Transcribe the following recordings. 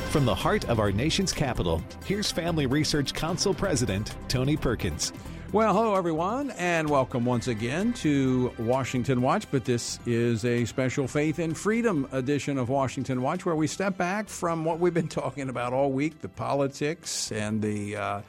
From the heart of our nation's capital, here's Family Research Council President Tony Perkins. Well, hello, everyone, and welcome once again to Washington Watch. But this is a special Faith and Freedom edition of Washington Watch, where we step back from what we've been talking about all week, the politics and the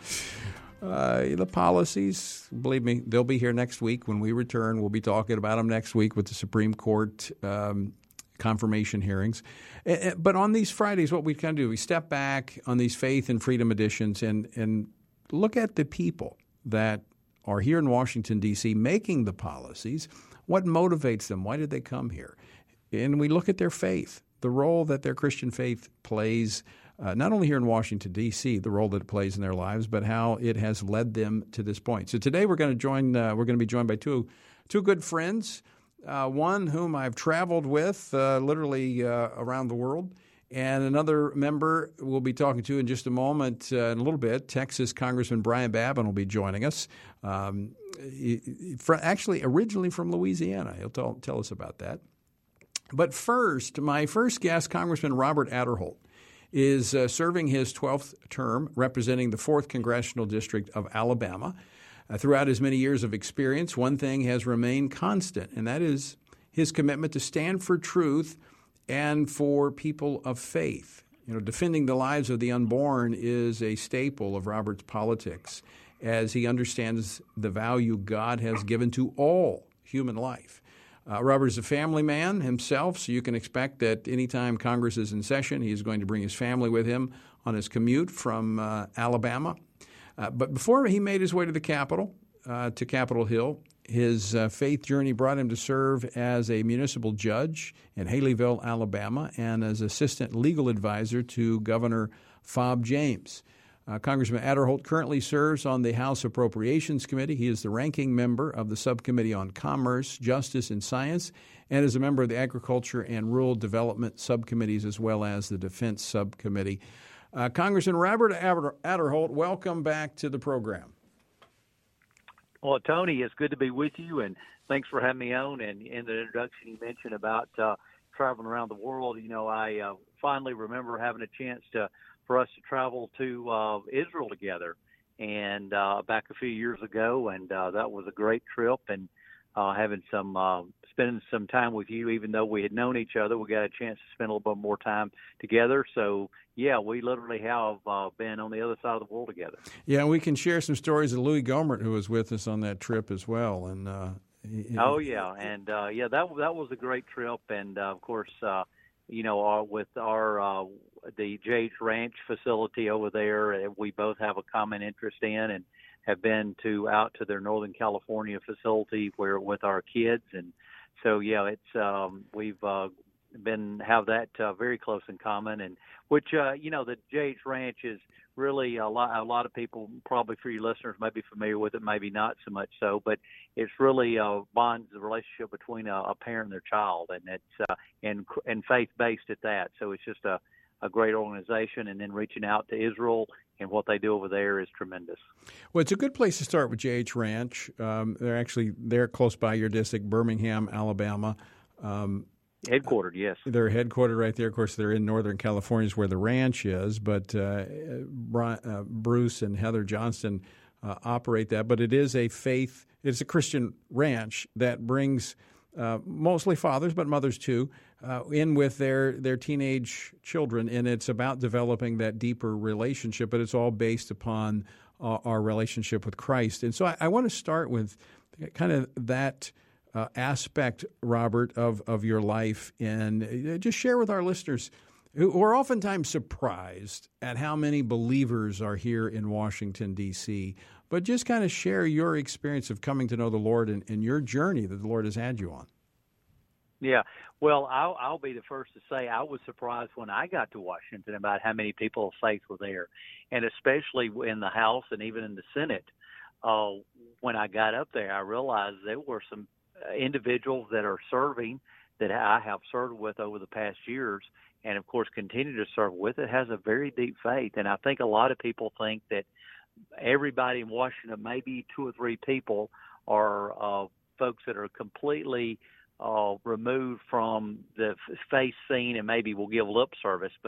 policies. Believe me, they'll be here next week when we return. We'll be talking about them next week with the Supreme Court confirmation hearings. But on these Fridays, what we kind of do, we step back on these Faith and Freedom editions and look at the people that are here in Washington, D.C., making the policies. What motivates them? Why did they come here? And we look at their faith, the role that their Christian faith plays, not only here in Washington, D.C., the role that it plays in their lives, but how it has led them to this point. So today we're going to be joined by two good friends, one whom I've traveled with literally around the world, and another member we'll be talking to in just a moment, in a little bit. Texas Congressman Brian Babin will be joining us, actually originally from Louisiana. He'll tell us about that. But first, my first guest, Congressman Robert Aderholt, is serving his 12th term representing the 4th Congressional District of Alabama. Throughout his many years of experience, one thing has remained constant, and that is his commitment to stand for truth and for people of faith. You know, defending the lives of the unborn is a staple of Robert's politics, as he understands the value God has given to all human life. Robert is a family man himself, so you can expect that anytime Congress is in session, he is going to bring his family with him on his commute from Alabama. But before he made his way to the Capitol, to Capitol Hill, his faith journey brought him to serve as a municipal judge in Haleyville, Alabama, and as assistant legal advisor to Governor Fob James. Congressman Aderholt currently serves on the House Appropriations Committee. He is the ranking member of the Subcommittee on Commerce, Justice, and Science, and is a member of the Agriculture and Rural Development Subcommittees, as well as the Defense Subcommittee. Congressman Robert Aderholt, welcome back to the program. Well, Tony, it's good to be with you, and thanks for having me on. And in the introduction, you mentioned about traveling around the world. You know, I finally remember having a chance for us to travel to Israel together, and back a few years ago, and that was a great trip. And spending some time with you, even though we had known each other, we got a chance to spend a little bit more time together. So, yeah, we literally have been on the other side of the world together. Yeah, and we can share some stories of Louis Gohmert, who was with us on that trip as well. And that was a great trip. And of course, with our the JH Ranch facility over there, we both have a common interest in, and have been out to their Northern California facility with our kids. And so, yeah, it's we've have that very close in common, and which the JH Ranch is really a lot of people, probably for your listeners, may be familiar with it, maybe not so much so, but it's really bonds the relationship between a parent and their child, and it's and faith based at that. So it's just a great organization, and then reaching out to Israel and what they do over there is tremendous. Well, it's a good place to start with JH Ranch. They're close by your district, Birmingham, Alabama. Headquartered, yes. They're headquartered right there. Of course, they're in Northern California, is where the ranch is. But Bruce and Heather Johnston operate that. But it is it's a Christian ranch that brings mostly fathers, but mothers too, in with their teenage children. And it's about developing that deeper relationship, but it's all based upon our relationship with Christ. And so I want to start with kind of that aspect, Robert, of your life, and just share with our listeners who are oftentimes surprised at how many believers are here in Washington, D.C., but just kind of share your experience of coming to know the Lord and your journey that the Lord has had you on. Yeah, well, I'll be the first to say I was surprised when I got to Washington about how many people of faith were there, and especially in the House and even in the Senate. When I got up there, I realized there were some individuals that are serving that I have served with over the past years, and of course continue to serve with. It has a very deep faith, and I think a lot of people think that everybody in Washington, maybe 2 or 3 people, are folks that are completely removed from the faith scene and maybe will give lip service. But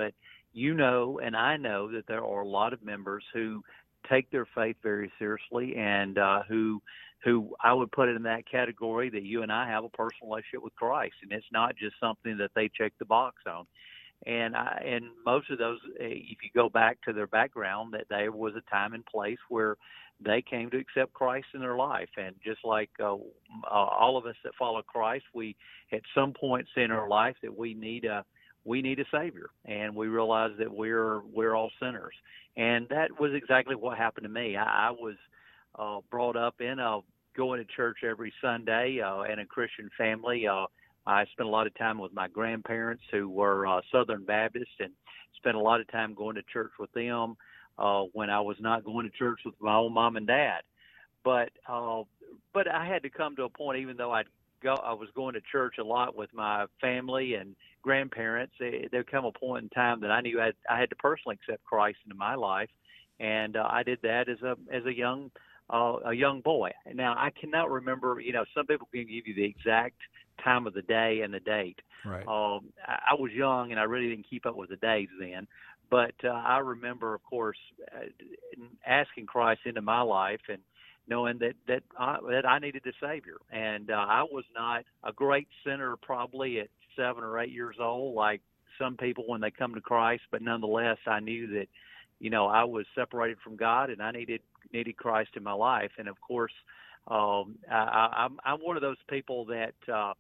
you know, and I know that there are a lot of members who take their faith very seriously, and who I would put it in that category that you and I have a personal relationship with Christ, and it's not just something that they check the box on. And most of those, if you go back to their background, that there was a time and place where they came to accept Christ in their life. And just like all of us that follow Christ, we at some points in our life that we need a Savior, and we realize that we're all sinners. And that was exactly what happened to me. I was brought up in going to church every Sunday in a Christian family. I spent a lot of time with my grandparents who were Southern Baptist, and spent a lot of time going to church with them when I was not going to church with my own mom and dad. But I had to come to a point, even though I was going to church a lot with my family and grandparents, there come a point in time that I knew I had to personally accept Christ into my life, and I did that as a young boy. Now, I cannot remember. Some people can give you the exact time of the day and the date. Right. I was young, and I really didn't keep up with the days then. But I remember, of course, asking Christ into my life and knowing that I needed a Savior. And I was not a great sinner probably at 7 or 8 years old, like some people when they come to Christ. But nonetheless, I knew that, I was separated from God, and I needed Christ in my life. And of course, I'm one of those people that,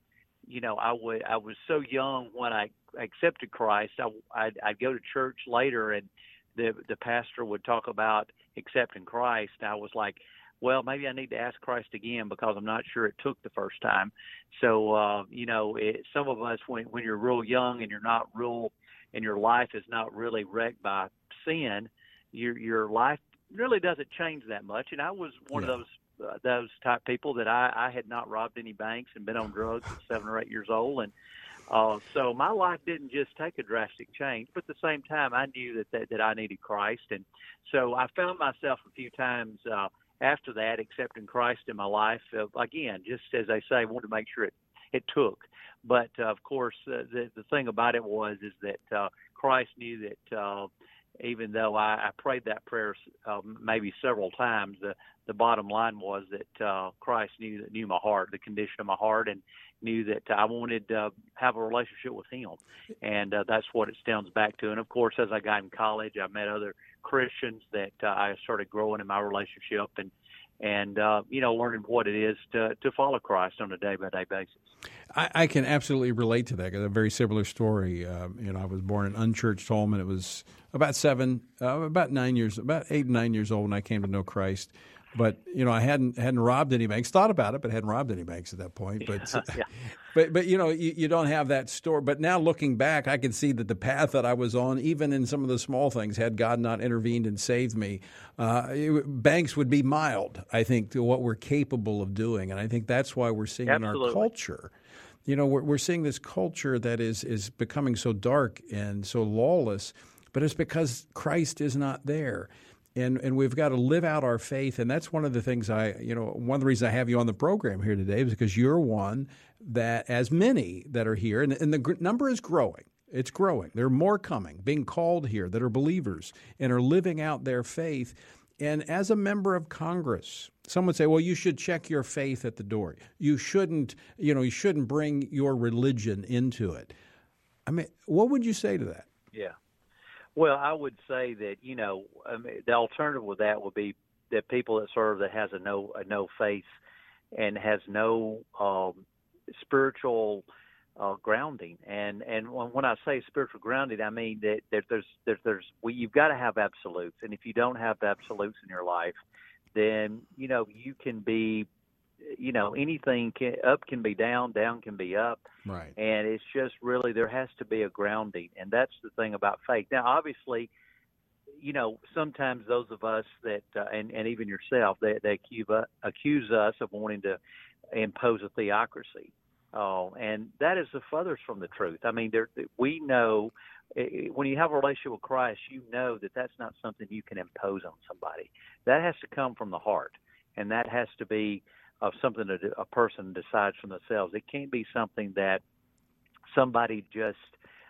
I was so young when I accepted Christ. I'd go to church later, and the pastor would talk about accepting Christ. I was like, well, maybe I need to ask Christ again, because I'm not sure it took the first time. So, some of us, when you're real young and you're not real, and your life is not really wrecked by sin, your life really doesn't change that much. And I was one of those type people that I had not robbed any banks and been on drugs at 7 or 8 years old. And so my life didn't just take a drastic change, but at the same time, I knew that I needed Christ. And so I found myself a few times after that accepting Christ in my life. Again, just as they say, I wanted to make sure it took. But of course, the thing about it is that Christ knew that even though I prayed that prayer maybe several times, the bottom line was that Christ knew my heart, the condition of my heart, and knew that I wanted to have a relationship with Him. And that's what it stems back to. And of course, as I got in college, I met other Christians that I started growing in my relationship and learning what it is to follow Christ on a day-by-day basis. I can absolutely relate to that. I got a very similar story. I was born in an unchurched home, and it was about 8, 9 years old when I came to know Christ. But I hadn't robbed any banks. Thought about it, but hadn't robbed any banks at that point. But but you don't have that story. But now looking back, I can see that the path that I was on, even in some of the small things, had God not intervened and saved me, banks would be mild, I think, to what we're capable of doing. And I think that's why we're seeing in our culture. We're seeing this culture that is becoming so dark and so lawless, but it's because Christ is not there. And we've got to live out our faith, and that's one of the things one of the reasons I have you on the program here today is because you're one that, as many that are here, and the number is growing. It's growing. There are more coming, being called here that are believers and are living out their faith. And as a member of Congress, some would say, well, you should check your faith at the door. You shouldn't bring your religion into it. I mean, what would you say to that? Yeah. Well, I would say that, the alternative with that would be that people that serve that has a no faith and has no spiritual grounding. And when I say spiritual grounding, I mean that you've got to have absolutes. And if you don't have absolutes in your life, then, you can be, anything up can be down can be up. Right. And it's just really, there has to be a grounding. And that's the thing about faith. Now, obviously, sometimes those of us that, and even yourself, they accuse us of wanting to impose a theocracy. And that is the furthest from the truth. I mean, we know when you have a relationship with Christ, that that's not something you can impose on somebody. That has to come from the heart. And that has to be something that a person decides for themselves. It can't be something that somebody just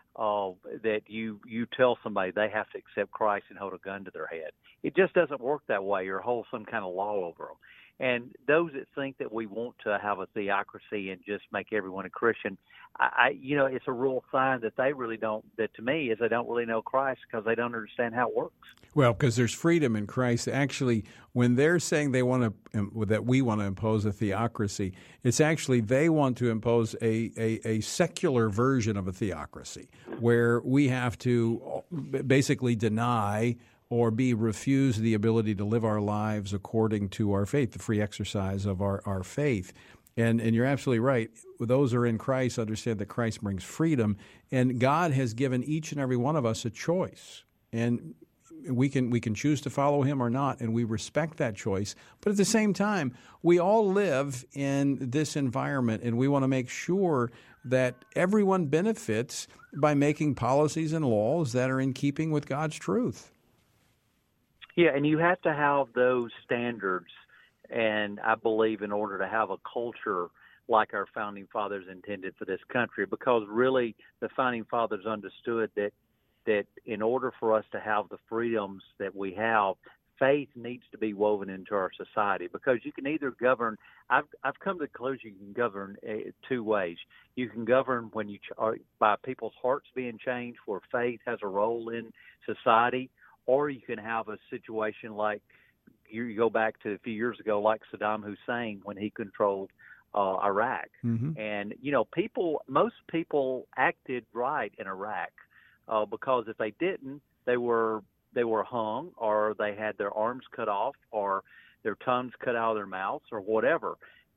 that you tell somebody they have to accept Christ and hold a gun to their head. It just doesn't work that way, or hold some kind of law over them. And those that think that we want to have a theocracy and just make everyone a Christian, it's a real sign that they really don't, that to me is they don't really know Christ, because they don't understand how it works. Well, because there's freedom in Christ. Actually, when they're saying they want to, that we want to impose a theocracy, it's actually they want to impose a secular version of a theocracy, where we have to basically deny or be refused the ability to live our lives according to our faith, the free exercise of our faith. And you're absolutely right. Those who are in Christ understand that Christ brings freedom, and God has given each and every one of us a choice. And we can choose to follow him or not, and we respect that choice. But at the same time, we all live in this environment, and we want to make sure that everyone benefits by making policies and laws that are in keeping with God's truth. Yeah, and you have to have those standards, and I believe in order to have a culture like our Founding Fathers intended for this country, because really the Founding Fathers understood that in order for us to have the freedoms that we have, faith needs to be woven into our society, because you can either govern. I've come to the conclusion you can govern two ways. You can govern when by people's hearts being changed, where faith has a role in society, or you can have a situation like you go back to a few years ago, like Saddam Hussein when he controlled Iraq. Mm-hmm. And most people acted right in Iraq, because if they didn't, they were hung, or they had their arms cut off, or their tongues cut out of their mouths, or whatever.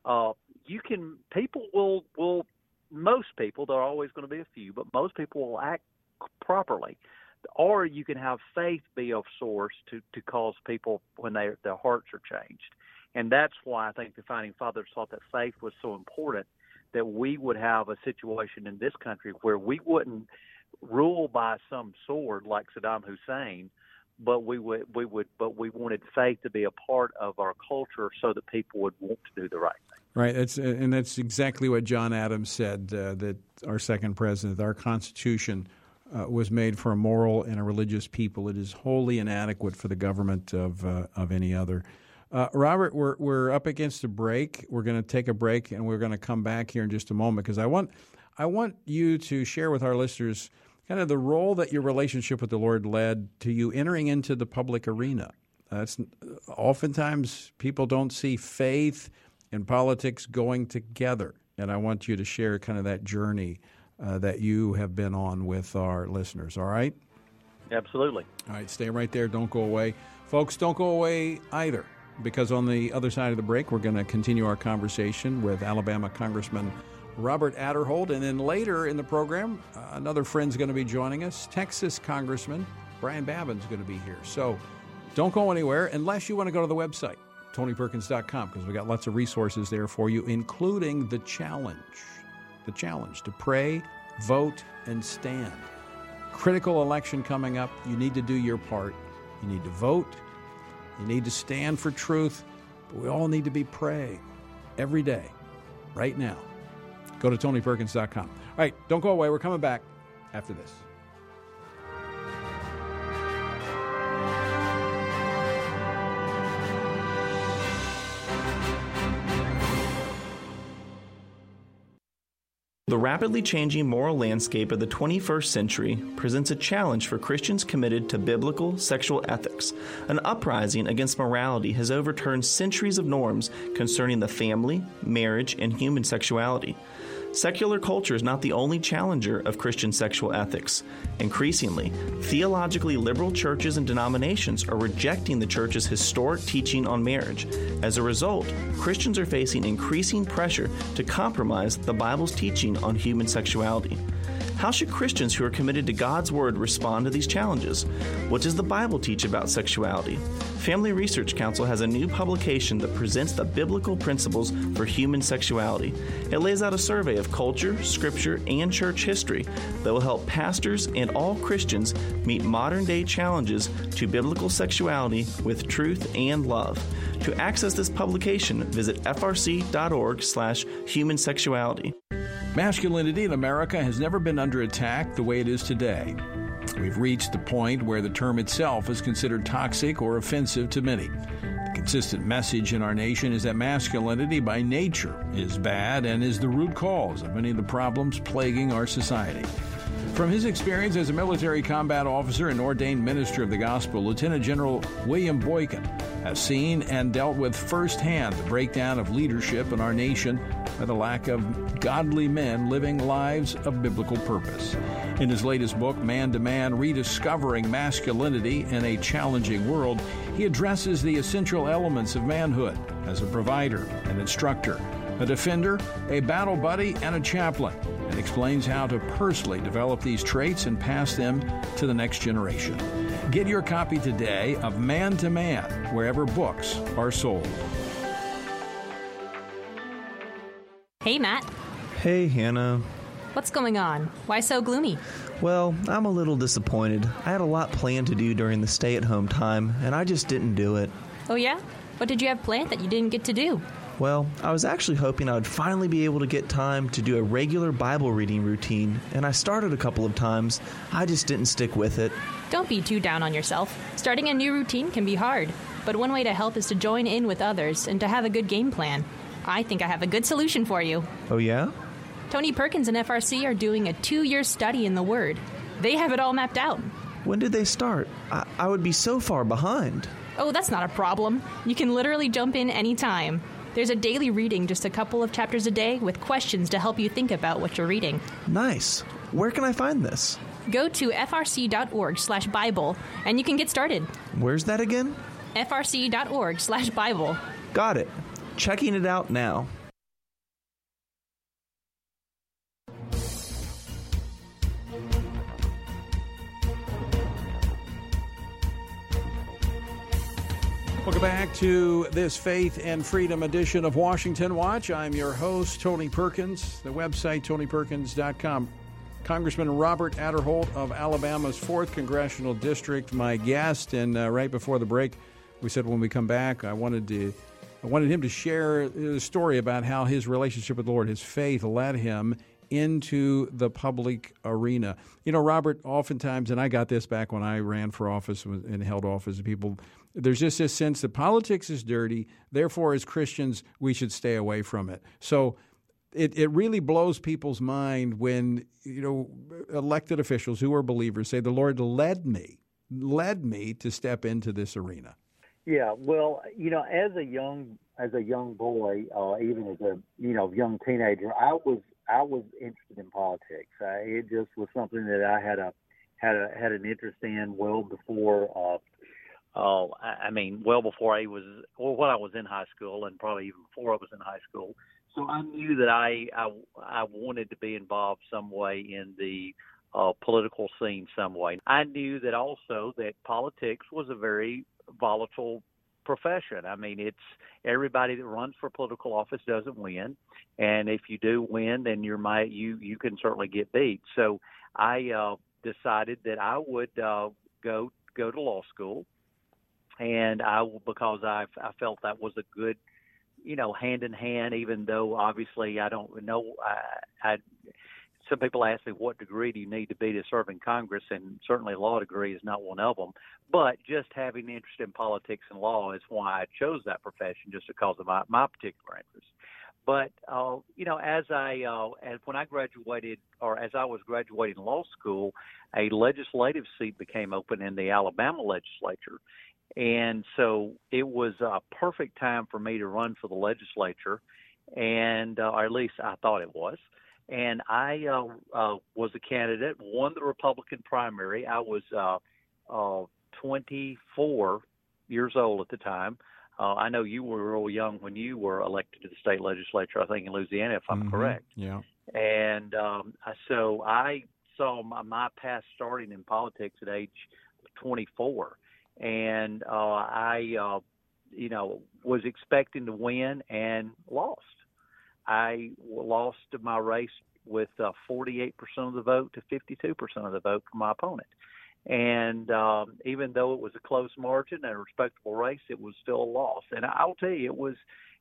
Most people, there are always going to be a few, but most people will act properly. Or you can have faith be of source to cause people when their hearts are changed. And that's why I think the Founding Fathers thought that faith was so important, that we would have a situation in this country where we wouldn't rule by some sword like Saddam Hussein, but we wanted faith to be a part of our culture so that people would want to do the right thing. Right, that's exactly what John Adams said, that our second president, our Constitution was made for a moral and a religious people. It is wholly inadequate for the government of any other. Robert, we're up against a break. We're going to take a break, and we're going to come back here in just a moment, because I want you to share with our listeners kind of the role that your relationship with the Lord led to you entering into the public arena. Oftentimes people don't see faith and politics going together, and I want you to share kind of that journey that you have been on with our listeners, all right? Absolutely. All right, stay right there. Don't go away. Folks, don't go away either, because on the other side of the break, we're going to continue our conversation with Alabama Congressman Robert Aderholt, and then later in the program, another friend's going to be joining us. Texas Congressman Brian Babin's going to be here. So don't go anywhere unless you want to go to the website, TonyPerkins.com, because we got lots of resources there for you, including the challenge to pray, vote, and stand. Critical election coming up. You need to do your part. You need to vote. You need to stand for truth. But we all need to be praying every day, right now. Go to TonyPerkins.com. All right, don't go away. We're coming back after this. The rapidly changing moral landscape of the 21st century presents a challenge for Christians committed to biblical sexual ethics. An uprising against morality has overturned centuries of norms concerning the family, marriage, and human sexuality. Secular culture is not the only challenger of Christian sexual ethics. Increasingly, theologically liberal churches and denominations are rejecting the church's historic teaching on marriage. As a result, Christians are facing increasing pressure to compromise the Bible's teaching on human sexuality. How should Christians who are committed to God's Word respond to these challenges? What does the Bible teach about sexuality? Family Research Council has a new publication that presents the biblical principles for human sexuality. It lays out a survey of culture, scripture, and church history that will help pastors and all Christians meet modern-day challenges to biblical sexuality with truth and love. To access this publication, visit frc.org/humansexuality. Masculinity in America has never been under attack the way it is today. We've reached the point where the term itself is considered toxic or offensive to many. The consistent message in our nation is that masculinity by nature is bad and is the root cause of many of the problems plaguing our society. From his experience as a military combat officer and ordained minister of the gospel, Lieutenant General William Boykin has seen and dealt with firsthand the breakdown of leadership in our nation by the lack of godly men living lives of biblical purpose. In his latest book, Man to Man, Rediscovering Masculinity in a Challenging World, he addresses the essential elements of manhood as a provider, an instructor, a defender, a battle buddy, and a chaplain, and explains how to personally develop these traits and pass them to the next generation. Get your copy today of Man to Man, wherever books are sold. Hey, Matt. Hey, Hannah. What's going on? Why so gloomy? Well, I'm a little disappointed. I had a lot planned to do during the stay-at-home time, and I just didn't do it. Oh, yeah? What did you have planned that you didn't get to do? Well, I was actually hoping I would finally be able to get time to do a regular Bible reading routine, and I started a couple of times. I just didn't stick with it. Don't be too down on yourself. Starting a new routine can be hard, but one way to help is to join in with others and to have a good game plan. I think I have a good solution for you. Oh, yeah? Tony Perkins and FRC are doing a 2-year study in the Word. They have it all mapped out. When did they start? I would be so far behind. Oh, that's not a problem. You can literally jump in anytime. There's a daily reading, just a couple of chapters a day, with questions to help you think about what you're reading. Nice. Where can I find this? Go to frc.org/Bible, and you can get started. Where's that again? frc.org/Bible. Got it. Checking it out now. Welcome back to this Faith and Freedom edition of Washington Watch. I'm your host, Tony Perkins. The website, tonyperkins.com. Congressman Robert Aderholt of Alabama's 4th Congressional District, my guest. And right before the break, we said when we come back, I wanted him to share a story about how his relationship with the Lord, his faith, led him into the public arena. You know, Robert, oftentimes, and I got this back when I ran for office and held office, people, there's just this sense that politics is dirty, therefore, as Christians, we should stay away from it. So it really blows people's mind when, you know, elected officials who are believers say, the Lord led me to step into this arena. Yeah, well, you know, as a young boy, even as a young teenager, I was interested in politics. It just was something that I had an interest in well before. Well before I was in high school, and probably even before I was in high school. So I knew that I wanted to be involved some way in the political scene some way. I knew that also that politics was a very volatile profession. I mean, it's everybody that runs for political office doesn't win, and if you do win, then you can certainly get beat. So I decided that I would go to law school, and because I felt that was a good, hand in hand. Even though obviously I don't know, some people ask me, what degree do you need to be to serve in Congress? And certainly a law degree is not one of them. But just having an interest in politics and law is why I chose that profession, just because of my particular interest. But, when I graduated, or as I was graduating law school, a legislative seat became open in the Alabama legislature. And so it was a perfect time for me to run for the legislature, and or at least I thought it was. And I was a candidate, won the Republican primary. I was 24 years old at the time. I know you were real young when you were elected to the state legislature, I think in Louisiana, if I'm correct. Yeah. And so I saw my path starting in politics at age 24. And I was expecting to win and lost. I lost my race with 48% of the vote to 52% of the vote from my opponent. And even though it was a close margin and a respectable race, it was still a loss. And I'll tell you,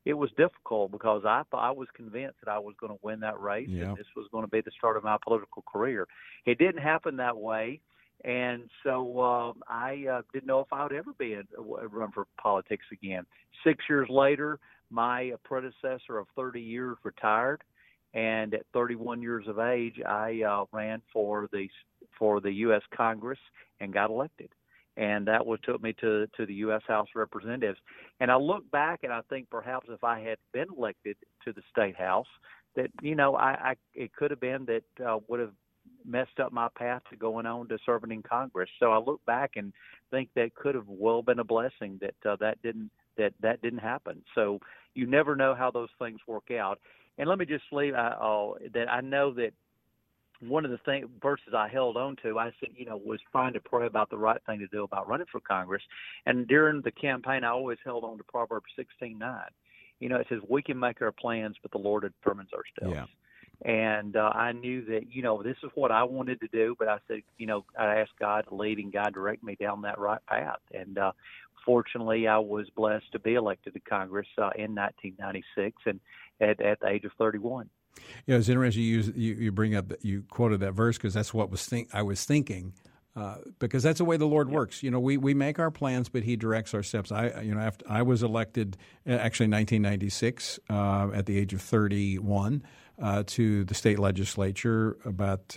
it was difficult because I was convinced that I was going to win that race, and this was going to be the start of my political career. It didn't happen that way, and so I didn't know if I would ever run for politics again. 6 years later, my predecessor of 30 years retired, and at 31 years of age, I ran for the U.S. Congress and got elected. And that took me to the U.S. House of Representatives. And I look back and I think perhaps if I had been elected to the state house, that, it could have been that would have messed up my path to going on to serving in Congress. So I look back and think that could have well been a blessing that didn't happen. So you never know how those things work out. And let me just leave that I know that one of the verses I held on to, I said, was trying to pray about the right thing to do about running for Congress. And during the campaign, I always held on to Proverbs 16:9. It says, we can make our plans, but the Lord determines our steps. Yeah. And I knew that, this is what I wanted to do. But I said, I asked God to lead and God direct me down that right path. And fortunately, I was blessed to be elected to Congress in 1996 and at the age of 31. Yeah, it's interesting you bring up that you quoted that verse because that's what I was thinking because that's the way the Lord works. We make our plans, but He directs our steps. After I was elected actually in 1996 at the age of 31 to the state legislature. About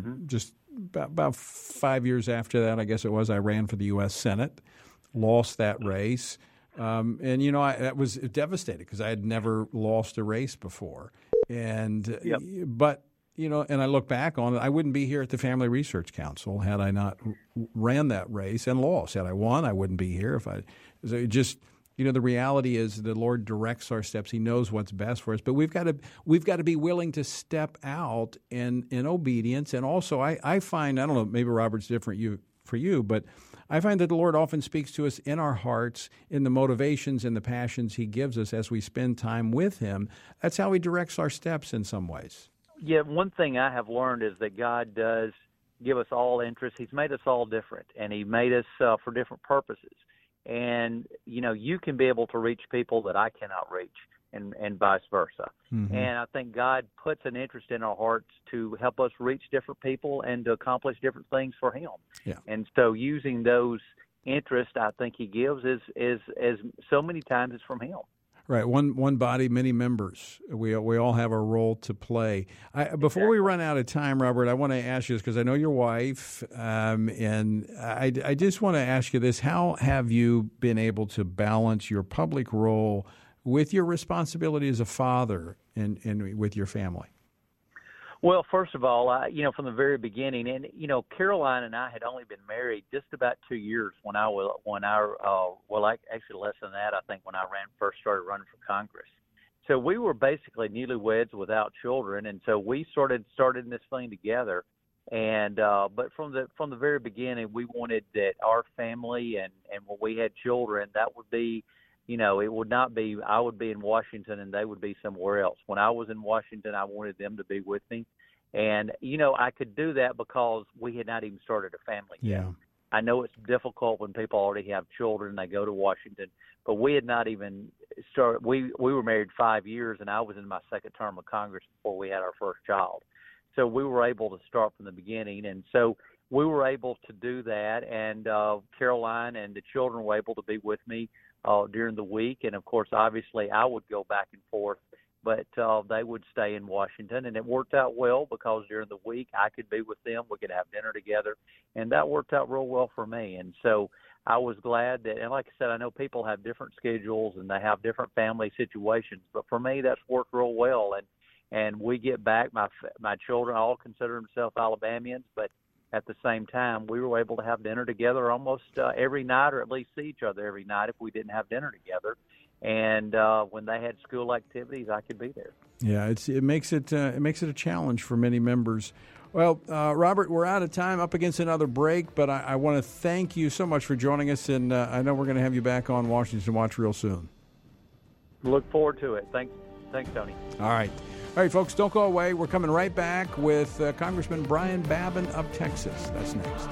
5 years after that, I guess it was, I ran for the U.S. Senate, lost that race. I was devastated because I had never lost a race before. But and I look back on it, I wouldn't be here at the Family Research Council had I not ran that race and lost. Had I won, I wouldn't be here. The reality is the Lord directs our steps. He knows what's best for us, but we've got to be willing to step out in obedience. And also, I find, I don't know, maybe Robert's different for you, but I find that the Lord often speaks to us in our hearts, in the motivations and the passions He gives us as we spend time with Him. That's how He directs our steps in some ways. Yeah, one thing I have learned is that God does give us all interests. He's made us all different, and He made us for different purposes. And, you can be able to reach people that I cannot reach, and vice versa. Mm-hmm. And I think God puts an interest in our hearts to help us reach different people and to accomplish different things for Him. Yeah. And so using those interests I think He gives is so many times it's from Him. Right. One body, many members. We all have a role to play. Before we run out of time, Robert, I want to ask you this because I know your wife, and I just want to ask you this. How have you been able to balance your public role with your responsibility as a father and with your family? Well, first of all, from the very beginning, and Caroline and I had only been married just about 2 years actually less than that, I think, when I first started running for Congress. So we were basically newlyweds without children, and so we started this thing together. And but from the very beginning, we wanted that our family and when we had children, that would be. It would not be, I would be in Washington and they would be somewhere else. When I was in Washington, I wanted them to be with me. And, I could do that because we had not even started a family yet. Yeah. I know it's difficult when people already have children and they go to Washington, but we had not even started. We were married 5 years, and I was in my second term of Congress before we had our first child. So we were able to start from the beginning. And so we were able to do that. And Caroline and the children were able to be with me during the week. And, of course, obviously I would go back and forth, but they would stay in Washington. And it worked out well because during the week I could be with them. We could have dinner together. And that worked out real well for me. And so I was glad that, and like I said, I know people have different schedules and they have different family situations. But for me, that's worked real well. And we get back, my children all consider themselves Alabamians, but at the same time, we were able to have dinner together almost every night, or at least see each other every night if we didn't have dinner together. And when they had school activities, I could be there. Yeah, it makes it a challenge for many members. Well, Robert, we're out of time, up against another break, but I want to thank you so much for joining us, and I know we're going to have you back on Washington Watch real soon. Look forward to it. Thanks, Tony. All right, folks, don't go away. We're coming right back with Congressman Brian Babin of Texas. That's next.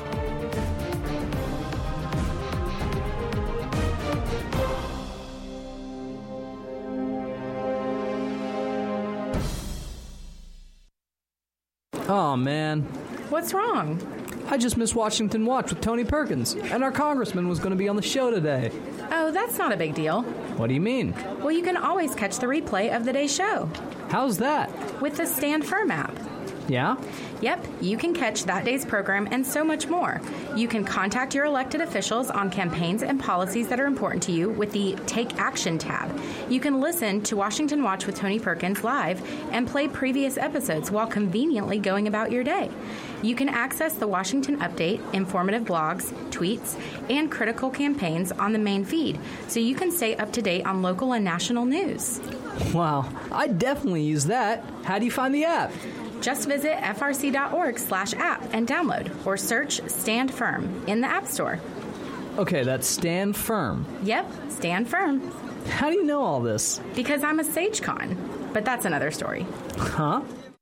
Aw, man. What's wrong? I just missed Washington Watch with Tony Perkins, and our congressman was going to be on the show today. Oh, that's not a big deal. What do you mean? Well, you can always catch the replay of the day's show. How's that? With the Stand Firm app. Yeah? Yep, you can catch that day's program and so much more. You can contact your elected officials on campaigns and policies that are important to you with the Take Action tab. You can listen to Washington Watch with Tony Perkins live and play previous episodes while conveniently going about your day. You can access the Washington Update, informative blogs, tweets, and critical campaigns on the main feed, so you can stay up to date on local and national news. Wow, I definitely use that. How do you find the app? Just visit frc.org/app and download, or search Stand Firm in the App Store. Okay, that's Stand Firm. Yep, Stand Firm. How do you know all this? Because I'm a SageCon, but that's another story. Huh?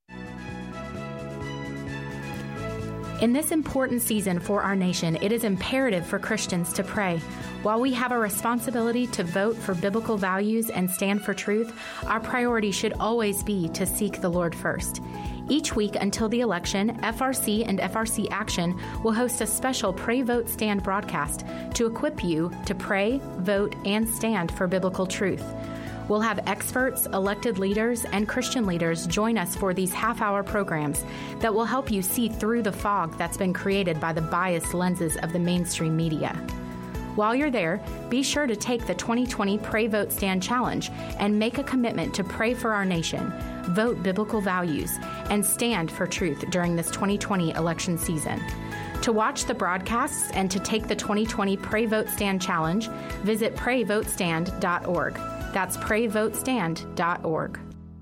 In this important season for our nation, it is imperative for Christians to pray. While we have a responsibility to vote for biblical values and stand for truth, our priority should always be to seek the Lord first. Each week until the election, FRC and FRC Action will host a special Pray, Vote, Stand broadcast to equip you to pray, vote, and stand for biblical truth. We'll have experts, elected leaders, and Christian leaders join us for these half-hour programs that will help you see through the fog that's been created by the biased lenses of the mainstream media. While you're there, be sure to take the 2020 Pray, Vote, Stand Challenge and make a commitment to pray for our nation, vote biblical values, and stand for truth during this 2020 election season. To watch the broadcasts and to take the 2020 Pray, Vote, Stand Challenge, visit PrayVoteStand.org. That's PrayVoteStand.org.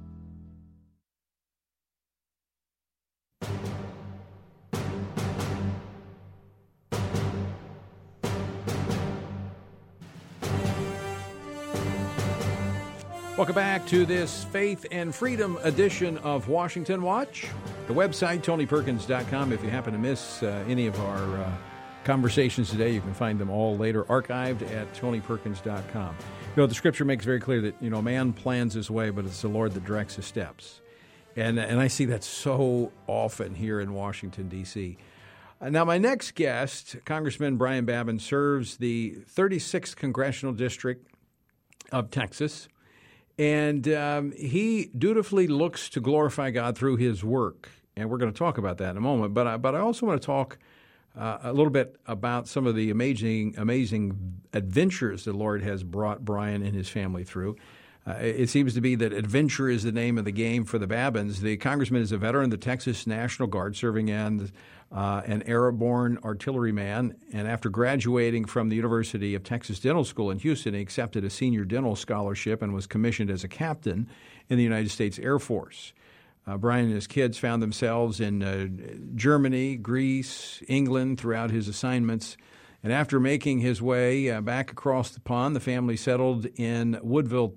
Welcome back to this Faith and Freedom edition of Washington Watch. The website, TonyPerkins.com. If you happen to miss any of our conversations today, you can find them all later archived at TonyPerkins.com. You know, the Scripture makes very clear that, man plans his way, but it's the Lord that directs his steps. And I see that so often here in Washington, D.C. Now, my next guest, Congressman Brian Babin, serves the 36th Congressional District of Texas. And he dutifully looks to glorify God through his work. And we're going to talk about that in a moment. But I also want to talk a little bit about some of the amazing adventures the Lord has brought Brian and his family through. It seems to be that adventure is the name of the game for the Babins. The congressman is a veteran of the Texas National Guard, serving as an airborne artilleryman. And after graduating from the University of Texas Dental School in Houston, he accepted a senior dental scholarship and was commissioned as a captain in the United States Air Force. Brian and his kids found themselves in Germany, Greece, England throughout his assignments. And after making his way back across the pond, the family settled in Woodville,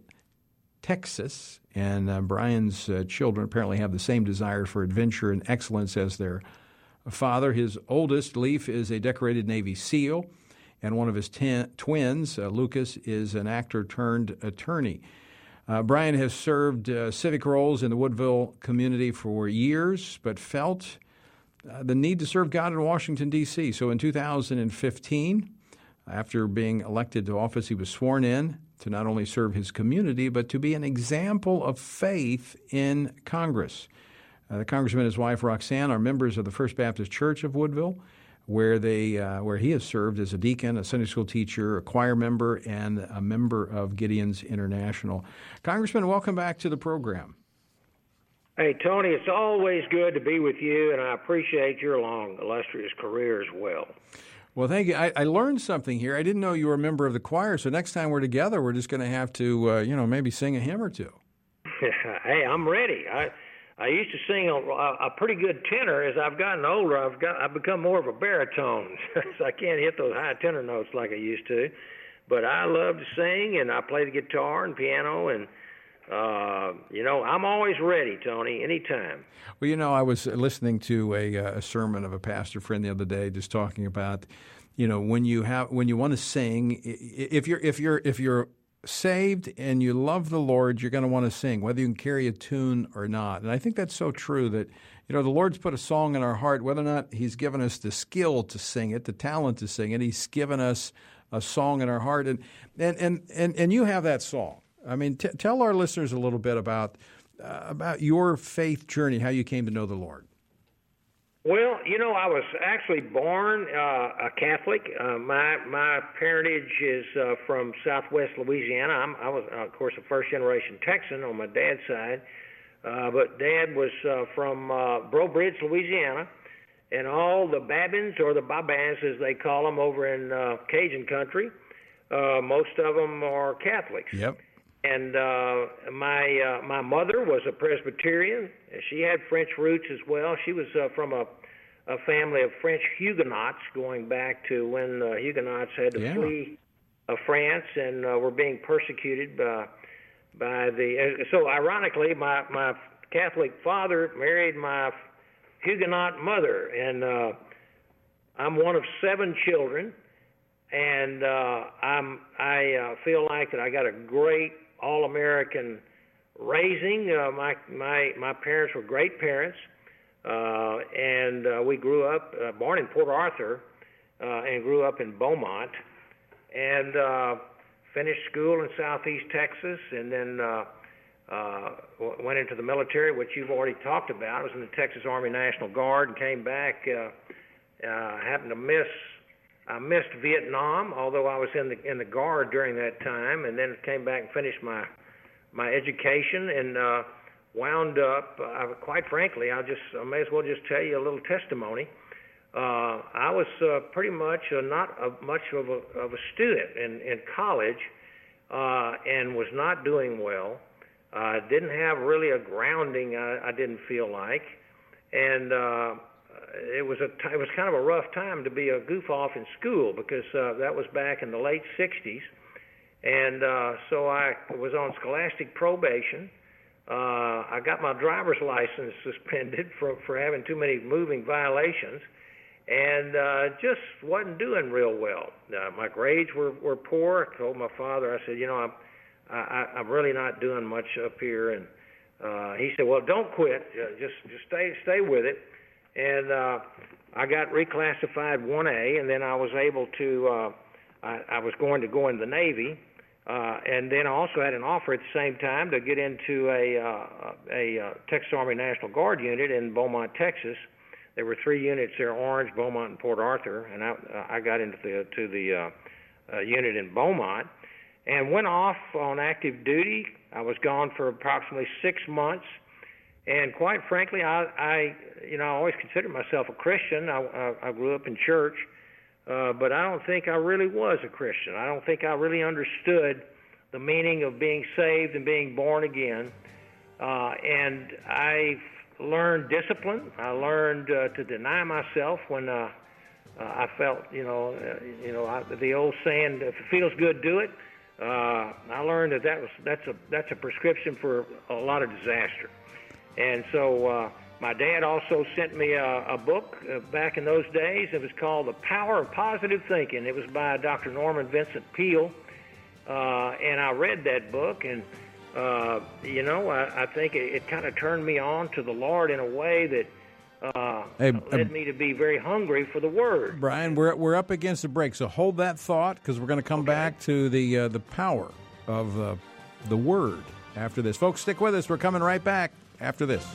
Texas. And Brian's children apparently have the same desire for adventure and excellence as their father. His oldest, Leif, is a decorated Navy SEAL, and one of his twins, Lucas, is an actor turned attorney. Brian has served civic roles in the Woodville community for years, but felt the need to serve God in Washington, D.C. So in 2015, after being elected to office, he was sworn in to not only serve his community, but to be an example of faith in Congress. The congressman and his wife, Roxanne, are members of the First Baptist Church of Woodville, where he has served as a deacon, a Sunday school teacher, a choir member, and a member of Gideon's International. Congressman, welcome back to the program. Hey, Tony, it's always good to be with you, and I appreciate your long, illustrious career as well. Well, thank you. I learned something here. I didn't know you were a member of the choir, so next time we're together, we're just going to have to, maybe sing a hymn or two. Hey, I'm ready. I used to sing a pretty good tenor. As I've gotten older, I've become more of a baritone, so I can't hit those high tenor notes like I used to. But I love to sing, and I play the guitar and piano, and I'm always ready, Tony, anytime. Well, I was listening to a sermon of a pastor friend the other day, just talking about, when you want to sing, if you're saved and you love the Lord, you're going to want to sing, whether you can carry a tune or not. And I think that's so true that, the Lord's put a song in our heart, whether or not He's given us the skill to sing it, the talent to sing it. He's given us a song in our heart, and you have that song. I mean, tell our listeners a little bit about your faith journey, how you came to know the Lord. Well, I was actually born a Catholic. My parentage is from Southwest Louisiana. I was, of course, a first-generation Texan on my dad's side, but Dad was from Breaux Bridge, Louisiana, and all the Babins, or the Babans as they call them over in Cajun country, most of them are Catholics. Yep. And my mother was a Presbyterian. She had French roots as well. She was from a family of French Huguenots, going back to when the Huguenots had to flee France and were being persecuted by the. So ironically, my Catholic father married my Huguenot mother, and I'm one of 7 children, and I feel like that I got a great all-American raising. My parents were great parents, and we grew up, born in Port Arthur, and grew up in Beaumont, and finished school in Southeast Texas, and then went into the military, which you've already talked about. I was in the Texas Army National Guard and came back. Happened to I missed Vietnam, although I was in the Guard during that time, and then came back and finished my education, and wound up. Quite frankly, I may as well just tell you a little testimony. I was pretty much not much of a student in college, and was not doing well. Didn't have really a grounding. I didn't feel like, and it was kind of a rough time to be a goof off in school, because that was back in the late 60s, and so I was on scholastic probation. I got my driver's license suspended for having too many moving violations, and just wasn't doing real well. My grades were poor. I told my father, I said, I'm really not doing much up here, and he said, well, don't quit, just stay with it. And I got reclassified 1A, and then I was able to, I was going to go in the Navy, and then I also had an offer at the same time to get into a Texas Army National Guard unit in Beaumont, Texas. There were 3 units there, Orange, Beaumont, and Port Arthur, and I got into the unit in Beaumont, and went off on active duty. I was gone for approximately 6 months. And quite frankly, I always considered myself a Christian. I grew up in church, but I don't think I really was a Christian. I don't think I really understood the meaning of being saved and being born again. And I learned discipline. I learned to deny myself when I felt, the old saying, "If it feels good, do it." I learned that's a prescription for a lot of disaster. And so my dad also sent me a book back in those days. It was called The Power of Positive Thinking. It was by Dr. Norman Vincent Peale. And I read that book, and, I think it kind of turned me on to the Lord in a way that led me to be very hungry for the Word. Brian, we're up against the break, so hold that thought, because we're going to come back to the power of the Word after this. Folks, stick with us. We're coming right back after this.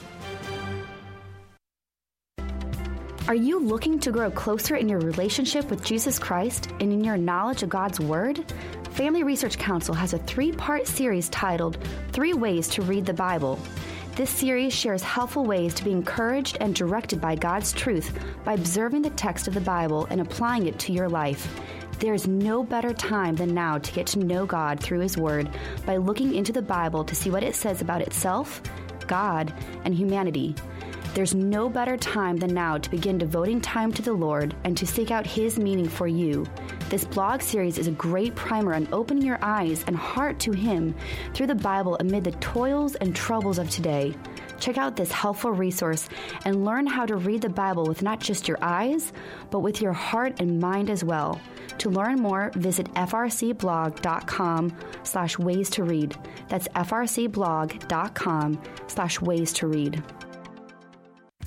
Are you looking to grow closer in your relationship with Jesus Christ and in your knowledge of God's Word? Family Research Council has a 3-part series titled 3 Ways to Read the Bible. This series shares helpful ways to be encouraged and directed by God's truth by observing the text of the Bible and applying it to your life. There is no better time than now to get to know God through His Word by looking into the Bible to see what it says about itself, God, and humanity. There's no better time than now to begin devoting time to the Lord and to seek out His meaning for you. This blog series is a great primer on opening your eyes and heart to Him through the Bible amid the toils and troubles of today. Check out this helpful resource and learn how to read the Bible with not just your eyes, but with your heart and mind as well. To learn more, visit frcblog.com/ways to read. That's frcblog.com/ways to read.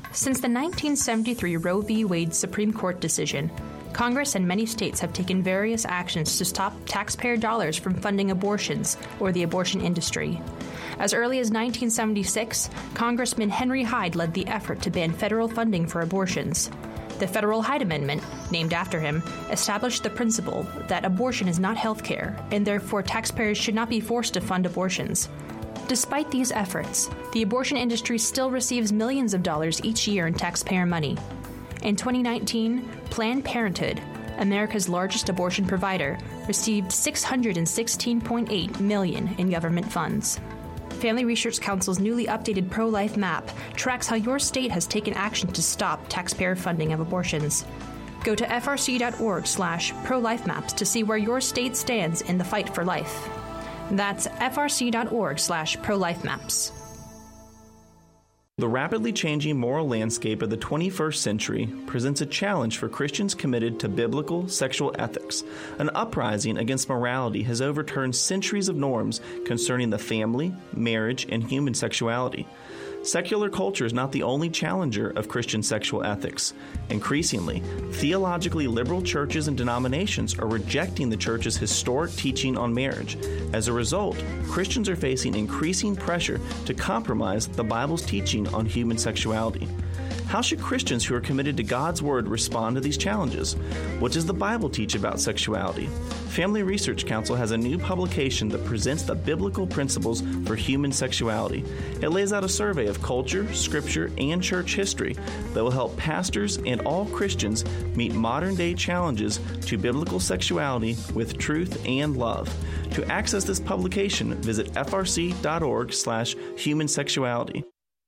Since the 1973 Roe v. Wade Supreme Court decision, Congress and many states have taken various actions to stop taxpayer dollars from funding abortions or the abortion industry. As early as 1976, Congressman Henry Hyde led the effort to ban federal funding for abortions. The Federal Hyde Amendment, named after him, established the principle that abortion is not health care, and therefore taxpayers should not be forced to fund abortions. Despite these efforts, the abortion industry still receives millions of dollars each year in taxpayer money. In 2019, Planned Parenthood, America's largest abortion provider, received $616.8 million in government funds. Family Research Council's newly updated pro-life map tracks how your state has taken action to stop taxpayer funding of abortions. Go to frc.org/pro-life-maps to see where your state stands in the fight for life. That's frc.org/pro-life-maps. The rapidly changing moral landscape of the 21st century presents a challenge for Christians committed to biblical sexual ethics. An uprising against morality has overturned centuries of norms concerning the family, marriage, and human sexuality. Secular culture is not the only challenger of Christian sexual ethics. Increasingly, theologically liberal churches and denominations are rejecting the church's historic teaching on marriage. As a result, Christians are facing increasing pressure to compromise the Bible's teaching on human sexuality. How should Christians who are committed to God's Word respond to these challenges? What does the Bible teach about sexuality? Family Research Council has a new publication that presents the biblical principles for human sexuality. It lays out a survey of culture, scripture, and church history that will help pastors and all Christians meet modern-day challenges to biblical sexuality with truth and love. To access this publication, visit frc.org/humansexuality.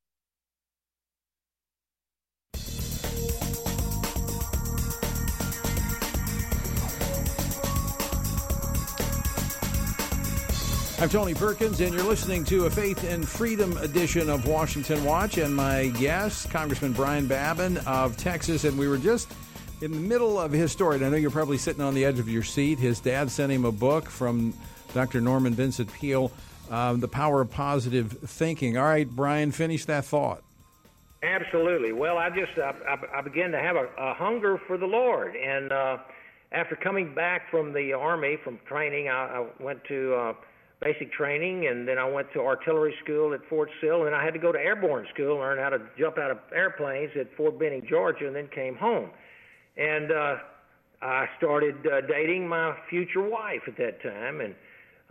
I'm Tony Perkins, and you're listening to a Faith and Freedom edition of Washington Watch, and my guest, Congressman Brian Babin of Texas, and we were just in the middle of his story. And I know you're probably sitting on the edge of your seat. His dad sent him a book from Dr. Norman Vincent Peale, The Power of Positive Thinking. All right, Brian, finish that thought. Absolutely. Well, I began to have a hunger for the Lord, and after coming back from the Army, from training, I went to basic training, and then I went to artillery school at Fort Sill, and I had to go to airborne school, learn how to jump out of airplanes at Fort Benning, Georgia, and then came home. And I started dating my future wife at that time, and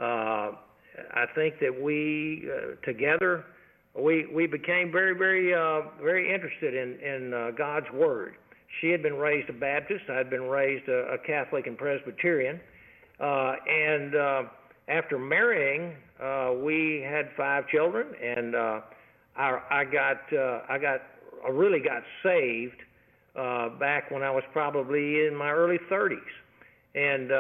I think that we together we became very, very, very interested in God's Word. She had been raised a Baptist. I had been raised a Catholic and Presbyterian, and after marrying, we had 5 children, and I really got saved back when I was probably in my early 30s, and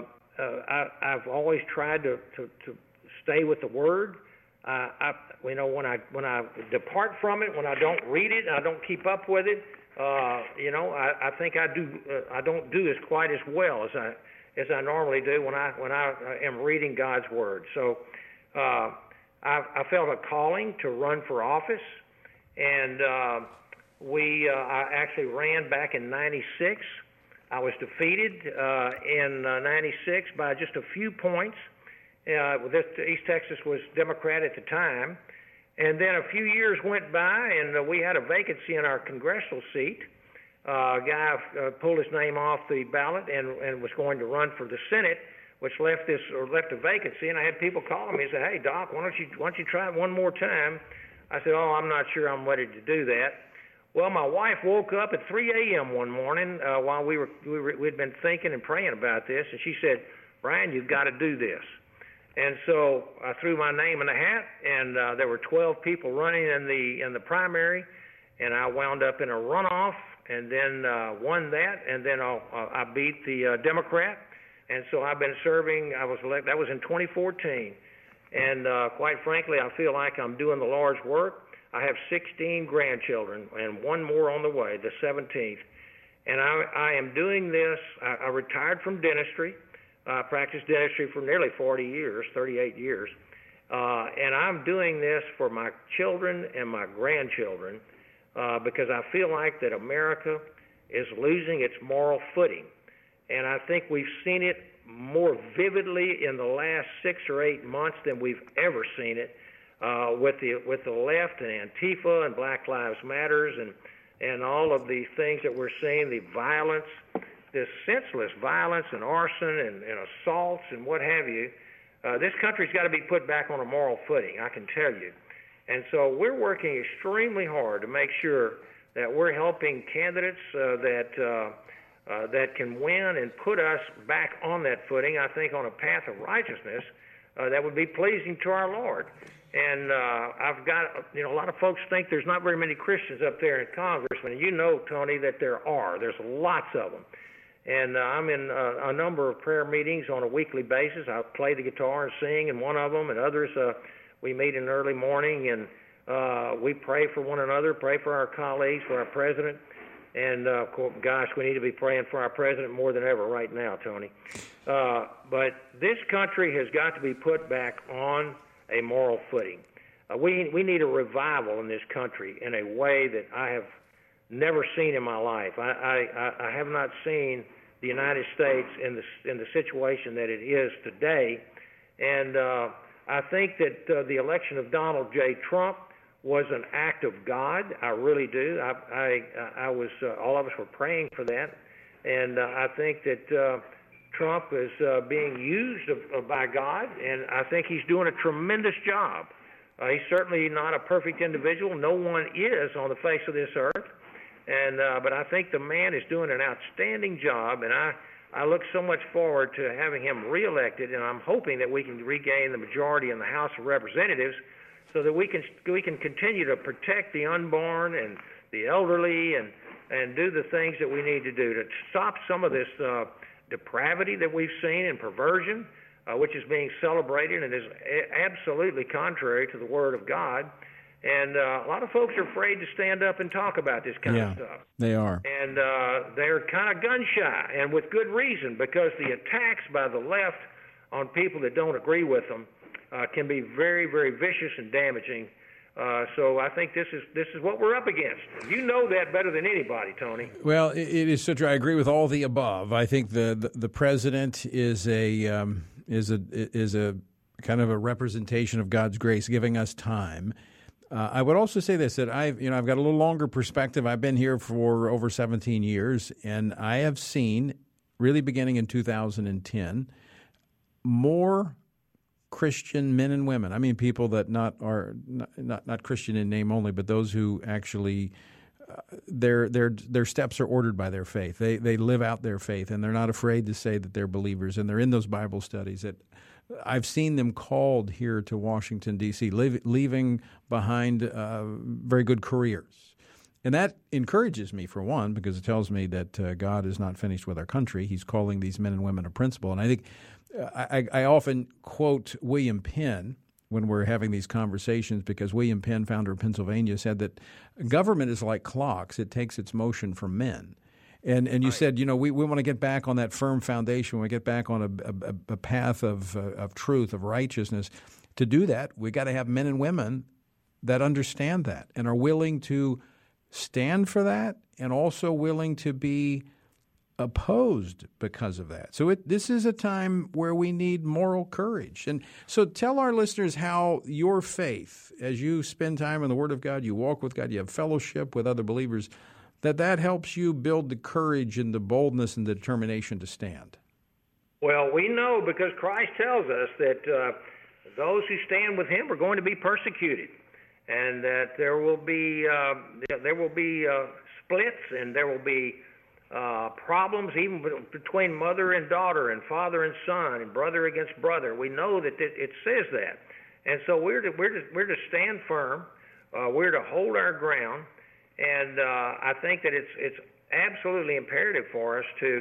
I've always tried to stay with the Word. When I depart from it, when I don't read it, I don't keep up with it. I think I don't do as quite as well as I normally do when I am reading God's Word. So I felt a calling to run for office, and I actually ran back in '96. I was defeated in '96 by just a few points. East Texas was Democrat at the time, and then a few years went by, and we had a vacancy in our congressional seat. A guy pulled his name off the ballot and was going to run for the Senate, which left a vacancy. And I had people calling me and say, "Hey, Doc, why don't you try it one more time?" I said, "Oh, I'm not sure I'm ready to do that." Well, my wife woke up at 3 a.m. one morning while we'd been thinking and praying about this, and she said, "Brian, you've got to do this." And so I threw my name in the hat, and there were 12 people running in the primary, and I wound up in a runoff, and then won that, and then I beat the Democrat, and so I've been serving. I was elected. That was in 2014, and quite frankly, I feel like I'm doing the Lord's work. I have 16 grandchildren, and one more on the way, the 17th, and I am doing this. I retired from dentistry. I practiced dentistry for nearly 40 years, 38 years, and I'm doing this for my children and my grandchildren. because I feel like that America is losing its moral footing. And I think we've seen it more vividly in the last 6 or 8 months than we've ever seen it, with the left and Antifa and Black Lives Matters and all of these things that we're seeing, the violence, this senseless violence and arson and assaults and what have you. This country's got to be put back on a moral footing, I can tell you. And so we're working extremely hard to make sure that we're helping candidates that can win and put us back on that footing, I think, on a path of righteousness that would be pleasing to our Lord. And I've got, a lot of folks think there's not very many Christians up there in Congress, and you know, Tony, that there are. There's lots of them. And I'm in a number of prayer meetings on a weekly basis. I play the guitar and sing in one of them, and others we meet in the early morning, and we pray for one another, pray for our colleagues, for our president. And, gosh, we need to be praying for our president more than ever right now, Tony. But this country has got to be put back on a moral footing. We need a revival in this country in a way that I have never seen in my life. I have not seen the United States in the situation that it is today. And I think that the election of Donald J. Trump was an act of God. I really do. I was. All of us were praying for that, and I think that Trump is being used by God, and I think he's doing a tremendous job. He's certainly not a perfect individual. No one is on the face of this earth, and but I think the man is doing an outstanding job, and I look so much forward to having him reelected, and I'm hoping that we can regain the majority in the House of Representatives, so that we can continue to protect the unborn and the elderly and do the things that we need to do to stop some of this depravity that we've seen and perversion, which is being celebrated and is absolutely contrary to the Word of God. And a lot of folks are afraid to stand up and talk about this kind of stuff. They are. And they're kind of gun-shy, and with good reason, because the attacks by the left on people that don't agree with them can be very, very vicious and damaging. So I think this is what we're up against. You know that better than anybody, Tony. Well, it is so true. I agree with all the above. I think the president is a kind of a representation of God's grace, giving us time. I would also say this, that I've got a little longer perspective. I've been here for over 17 years, and I have seen, really beginning in 2010, more Christian men and women. I mean, people that are not Christian in name only, but those who actually their steps are ordered by their faith. They live out their faith, and they're not afraid to say that they're believers, and they're in those Bible studies. That I've seen them called here to Washington, D.C., leaving behind very good careers. And that encourages me, for one, because it tells me that God is not finished with our country. He's calling these men and women a principle. And I think I often quote William Penn when we're having these conversations, because William Penn, founder of Pennsylvania, said that government is like clocks. It takes its motion from men. And you said, we want to get back on that firm foundation. We want to get back on a path of truth, of righteousness. To do that, we got to have men and women that understand that and are willing to stand for that, and also willing to be opposed because of that. So this is a time where we need moral courage. And so tell our listeners how your faith, as you spend time in the Word of God, you walk with God, you have fellowship with other believers, that helps you build the courage and the boldness and the determination to stand. Well, we know, because Christ tells us that those who stand with Him are going to be persecuted, and that there will be splits, and there will be problems even between mother and daughter, and father and son, and brother against brother. We know that it says that, and so we're to stand firm. We're to hold our ground, and I think that it's absolutely imperative for us to,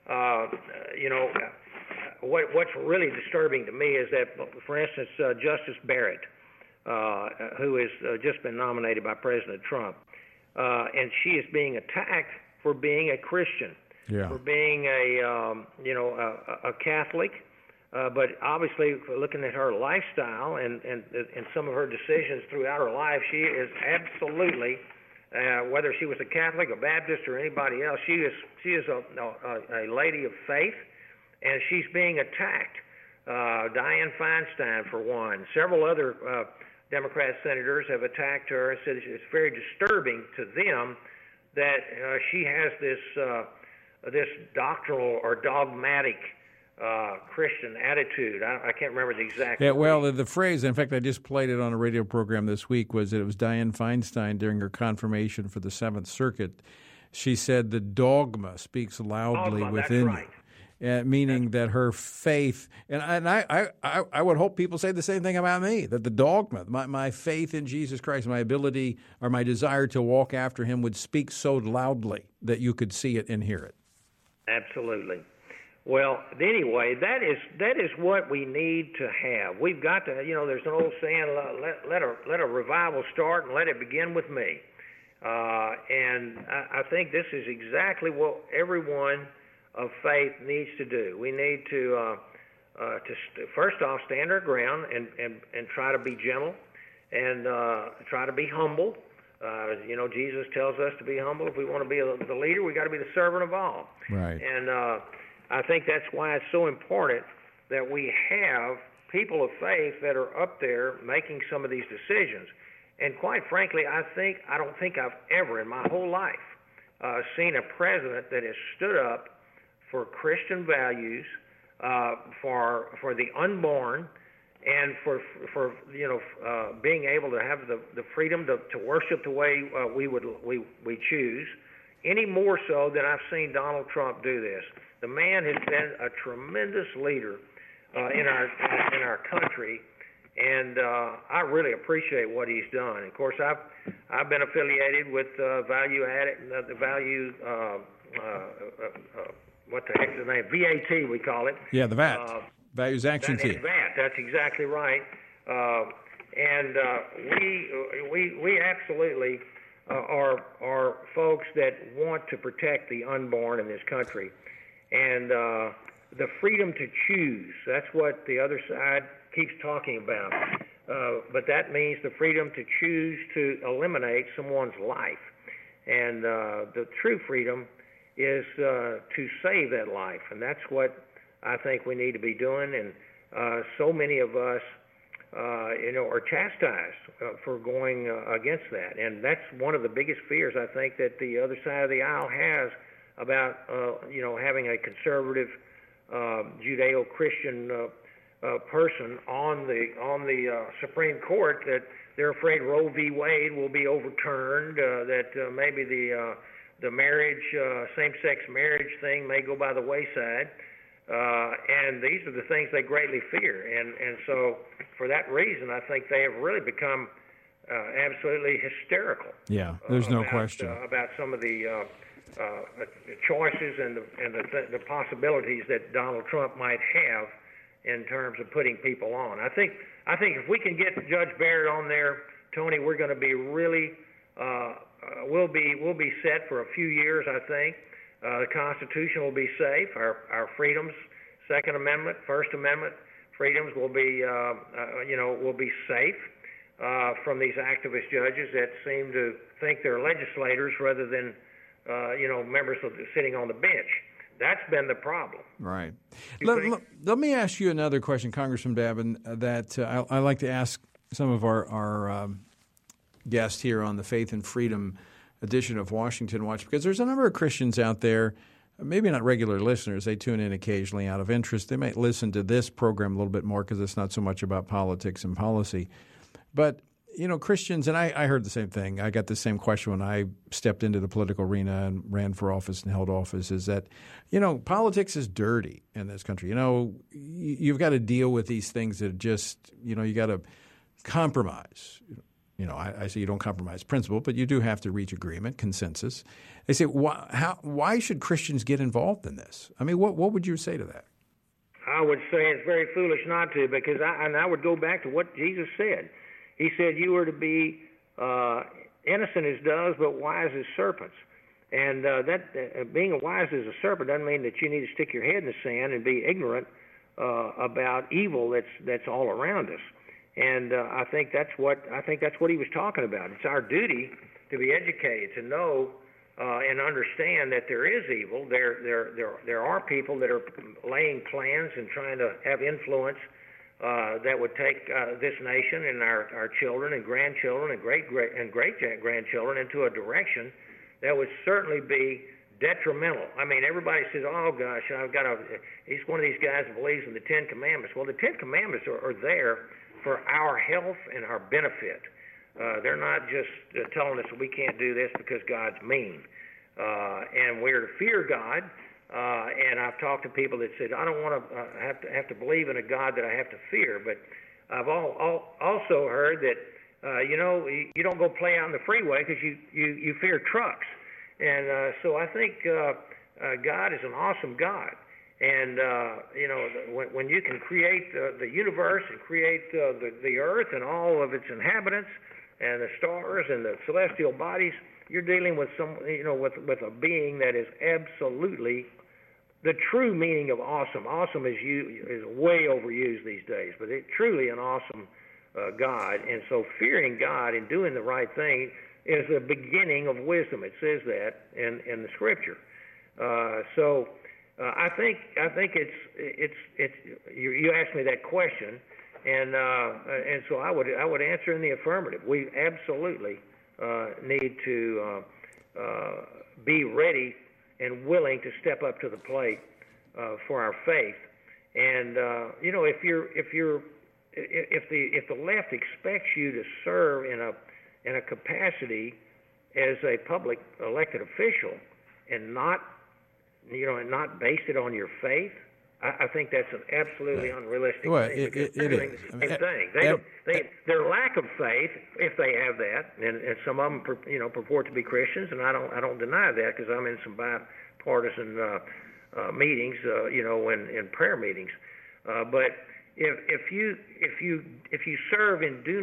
what's really disturbing to me is that, for instance, Justice Barrett, who has just been nominated by President Trump, and she is being attacked for being a Christian, for being a Catholic, but obviously looking at her lifestyle and some of her decisions throughout her life, she is absolutely whether she was a Catholic, a Baptist, or anybody else. She is a lady of faith, and she's being attacked. Dianne Feinstein, for one. Several other Democrat senators have attacked her and said it's very disturbing to them that she has this doctrinal or dogmatic Christian attitude. I can't remember the exact. Yeah, well, the phrase, in fact, I just played it on a radio program this week, was that it was Dianne Feinstein during her confirmation for the Seventh Circuit. She said the dogma speaks loudly within you. Meaning that her faith, and I would hope people say the same thing about me, that the dogma, my faith in Jesus Christ, my ability or my desire to walk after him would speak so loudly that you could see it and hear it. Absolutely. Well, anyway, that is what we need to have. We've got to, there's an old saying, let a revival start and let it begin with me. And I think this is exactly what everyone of faith needs to do. We need to first off stand our ground and try to be gentle and try to be humble. Jesus tells us to be humble. If we want to be the leader, we got to be the servant of all. Right. And I think that's why it's so important that we have people of faith that are up there making some of these decisions. And quite frankly, I don't think I've ever in my whole life seen a president that has stood up for Christian values, for the unborn, and for being able to have the freedom to worship the way we choose, any more so than I've seen Donald Trump do this. The man has been a tremendous leader in our country, and I really appreciate what he's done. Of course, I've been affiliated with Value Added, the Value. What the heck is the name? VAT, we call it. Yeah, the VAT. Values Action Team. VAT, that's exactly right. And we absolutely are folks that want to protect the unborn in this country. And the freedom to choose, that's what the other side keeps talking about. But that means the freedom to choose to eliminate someone's life. And the true freedom is to save that life, and that's what I think we need to be doing. And so many of us, are chastised for going against that, and that's one of the biggest fears I think that the other side of the aisle has about, having a conservative Judeo-Christian person on the Supreme Court, that they're afraid Roe v. Wade will be overturned, that maybe the marriage, same-sex marriage thing may go by the wayside, and these are the things they greatly fear. And so for that reason, I think they have really become absolutely hysterical. Yeah, there's no question. About some of the choices and the possibilities that Donald Trump might have in terms of putting people on. I think if we can get Judge Barrett on there, Tony, we're going to be really we'll be set for a few years, I think. The Constitution will be safe. Our freedoms, Second Amendment, First Amendment freedoms will be will be safe from these activist judges that seem to think they're legislators rather than members sitting on the bench. That's been the problem. Right. Let me ask you another question, Congressman Babin, that I like to ask some of our guests here on the Faith and Freedom edition of Washington Watch, because there's a number of Christians out there, maybe not regular listeners. They tune in occasionally out of interest. They might listen to this program a little bit more because it's not so much about politics and policy. But, Christians, and I heard the same thing. I got the same question when I stepped into the political arena and ran for office and held office, is that, politics is dirty in this country. You've got to deal with these things that just, you got to compromise. I say you don't compromise principle, but you do have to reach agreement, consensus. They say, why should Christians get involved in this? I mean, what would you say to that? I would say it's very foolish not to, because I would go back to what Jesus said. He said you were to be innocent as doves, but wise as serpents. And being wise as a serpent doesn't mean that you need to stick your head in the sand and be ignorant about evil that's all around us. And I think that's what he was talking about. It's our duty to be educated, to know and understand that there is evil. There are people that are laying plans and trying to have influence that would take this nation and our children and grandchildren and great grandchildren into a direction that would certainly be detrimental. I mean, everybody says, "Oh gosh, he's one of these guys that believes in the Ten Commandments." Well, the Ten Commandments are there for our health and our benefit. They're not just telling us we can't do this because God's mean. And we're to fear God. And I've talked to people that said, "I don't want to have to believe in a God that I have to fear." But I've also heard that you don't go play out on the freeway because you fear trucks. And so I think God is an awesome God. And when you can create the universe and create the earth and all of its inhabitants and the stars and the celestial bodies, you're dealing with with a being that is absolutely the true meaning of awesome. Awesome is way overused these days, but it's truly an awesome God. And so fearing God and doing the right thing is the beginning of wisdom. It says that in the Scripture. I think it's you asked me that question, and so I would answer in the affirmative. We absolutely need to be ready and willing to step up to the plate for our faith. And if the left expects you to serve in a capacity as a public elected official and not based it on your faith, I think that's an absolutely unrealistic thing. It is. The same thing. Their lack of faith, if they have that, and some of them purport to be Christians, and I don't deny that because I'm in some bipartisan meetings, and prayer meetings. But if you serve and do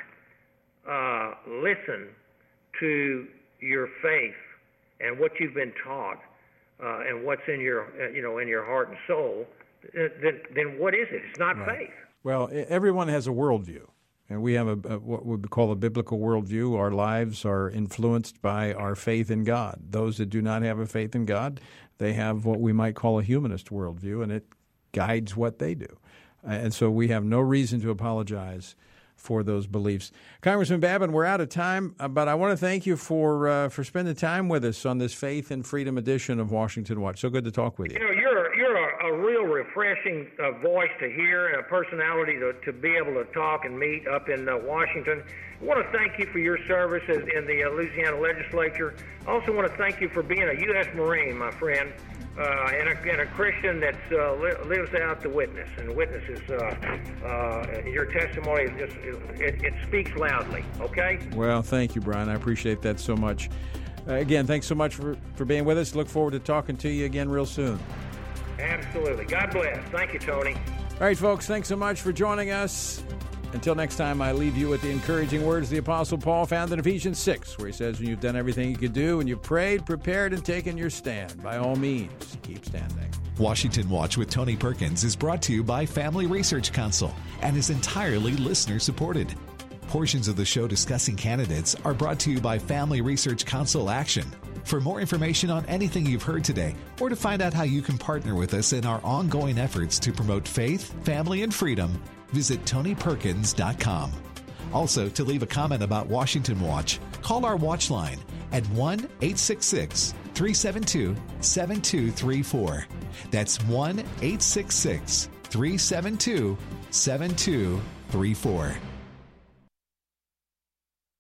not listen to your faith and what you've been taught, and what's in your in your heart and soul, then what is it? It's not faith. Well, everyone has a worldview, and we have what we call a biblical worldview. Our lives are influenced by our faith in God. Those that do not have a faith in God, they have what we might call a humanist worldview, and it guides what they do. And so we have no reason to apologize for those beliefs. Congressman Babin, we're out of time, but I want to thank you for spending time with us on this Faith and Freedom edition of Washington Watch. So good to talk with you. You're a real refreshing voice to hear and a personality to be able to talk and meet up in Washington. I want to thank you for your service in the Louisiana legislature. I also want to thank you for being a U.S. Marine, my friend. And a Christian that lives out the witness, and witnesses your testimony. It speaks loudly. Okay. Well, thank you, Brian. I appreciate that so much. Again, thanks so much for being with us. Look forward to talking to you again real soon. Absolutely. God bless. Thank you, Tony. All right, folks. Thanks so much for joining us. Until next time, I leave you with the encouraging words of the Apostle Paul found in Ephesians 6, where he says, when you've done everything you could do, and you've prayed, prepared, and taken your stand, by all means, keep standing. Washington Watch with Tony Perkins is brought to you by Family Research Council and is entirely listener-supported. Portions of the show discussing candidates are brought to you by Family Research Council Action. For more information on anything you've heard today, or to find out how you can partner with us in our ongoing efforts to promote faith, family, and freedom, visit TonyPerkins.com. Also, to leave a comment about Washington Watch, call our watch line at 1-866-372-7234. That's 1-866-372-7234.